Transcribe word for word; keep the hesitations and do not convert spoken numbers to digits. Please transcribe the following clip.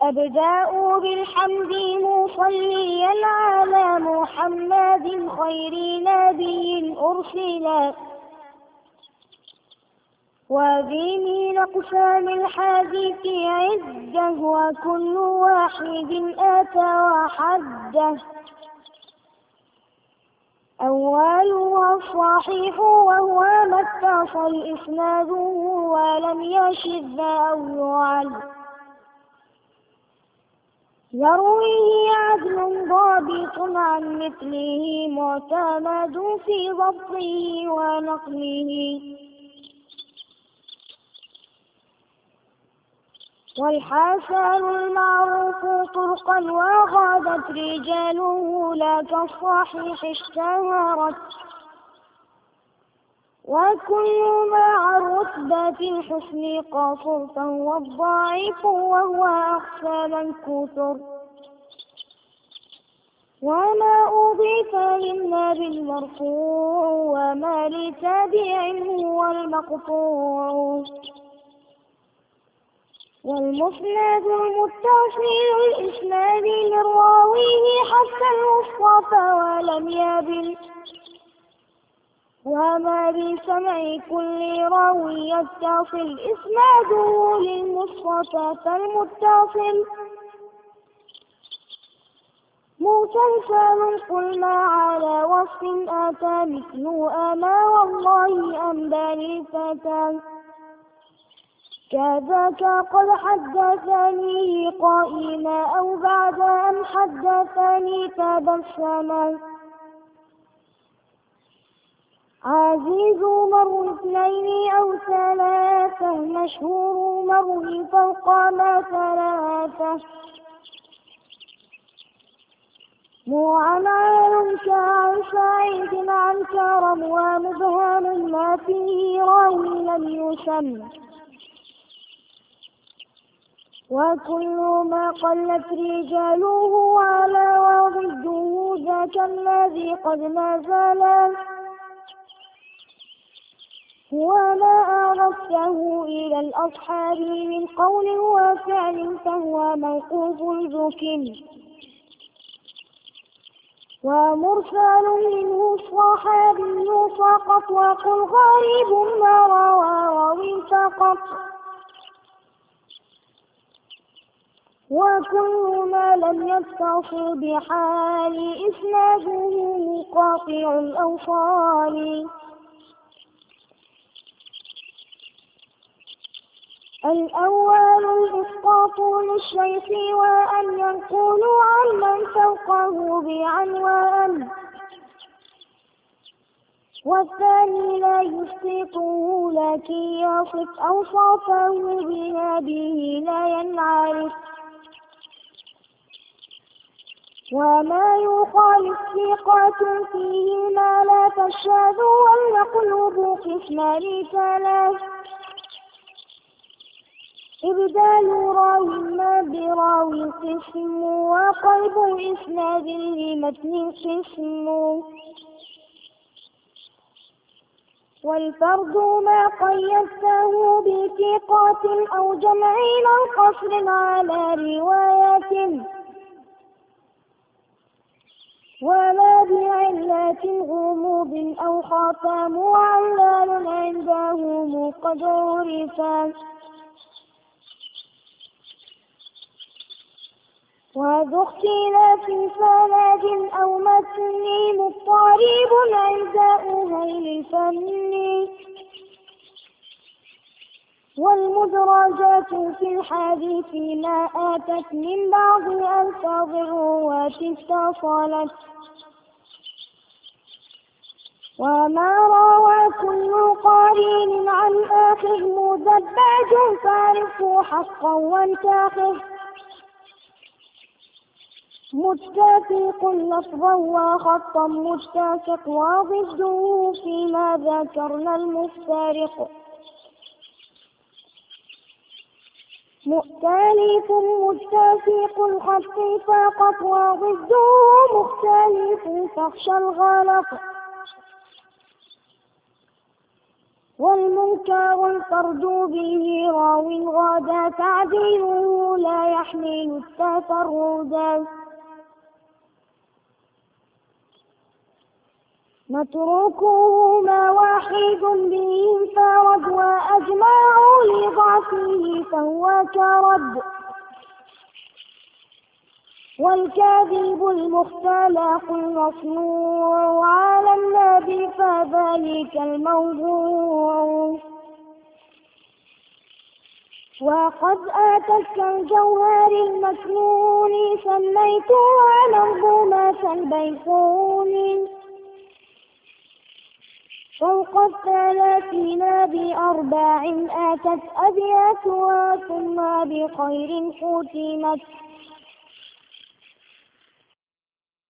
أبدأ بالحمد مصليا على محمد خير نبي أرسلا، وذي من أقسام الحديث عدة وكل واحد أتى وحده. أولها الصحيح وهو ما اتصل إسناده ولم يشذ أو يعل، يرويه عدل ضابط عن مثله معتمد في ضبطه ونقله. والحسن المعروف طرقا وغادت رجاله لا كالصحيح اشتهرت، وكل مع رتبة الحسن قاصر فهو الضعيف وهو أخشى من كثر. وما أضيف للنبي المرفوع وما لتابع هو المقطوع. والمسند المتصل الإسناد من راويه حتى المصطفى ولم يبن، وما بسمع كل راوي يتصل إسناده للمصطفى فالمتصل مسلسل قل ما على وصف أتى مثل أما والله أنباني الفتى. كذاك قد حدثني قائما أو بعد أن حدثني تبسما. عزيز مر اثنين أو ثلاثة، مشهور مر فوق ما ثلاثة. معنعن كعن سعيد عن كرم، ومبهم ما فيه راوي لم يسم. وكل ما قلت رجاله على وضده ذاك الذي قد نزل. وما أضفته إلى الأصحاب من قول وفعل فهو موقوف ذكر. ومرسل منه الصحابي فقط، وقل غريب ما روى راوي فقط. وكل ما لم يتصل بحال إسناده مقاطع الأوصال. الأول الإسقاط للشيخ وأن ينقل عن من فوقه بعنوان، والثاني لا يسقطه لكن يصف أوصافه بما به لا ينعرف. وما يخالف ثقة فيه ما لا تشهد، والنقل قسمان ثلاث. إبدال راو ما براو قسم، وقلب إسناد لمتن قسم. والفرد ما قيدته بثقات أو جمعين أو قصر على رواية، ولا بعلة غموض أو خطأ معلل عندهم قد عرفا. وذو اختلاف سند أو متن مضطرب عند أهل الفن. والمدرجات في الحديث ما آتت من بعض ألفاظ الرواة اتصلت. وما روى كل قرين عن آخر مدبج فاعرفه حقا وانتخب. متفق لفظا وخطا متفق، وضده فيما ذكرنا المفترق. مؤتلف متفق الخط فقط، وضده مختلف فاخشى الغلط. والمنكر منكر الفرد به راو غدا تعديله لا يحمل التفردا متروكهما واحد به انفرد وأجمعوا لضعفه فهو كرد والكاذب المختلق المصنوع على النبي فذلك الموضوع وقد أتت كالجوهر المكنون سميتها منظومة البيقون فوق الثلاثين بأرباع آتت أبياتها ثم بخير ختمت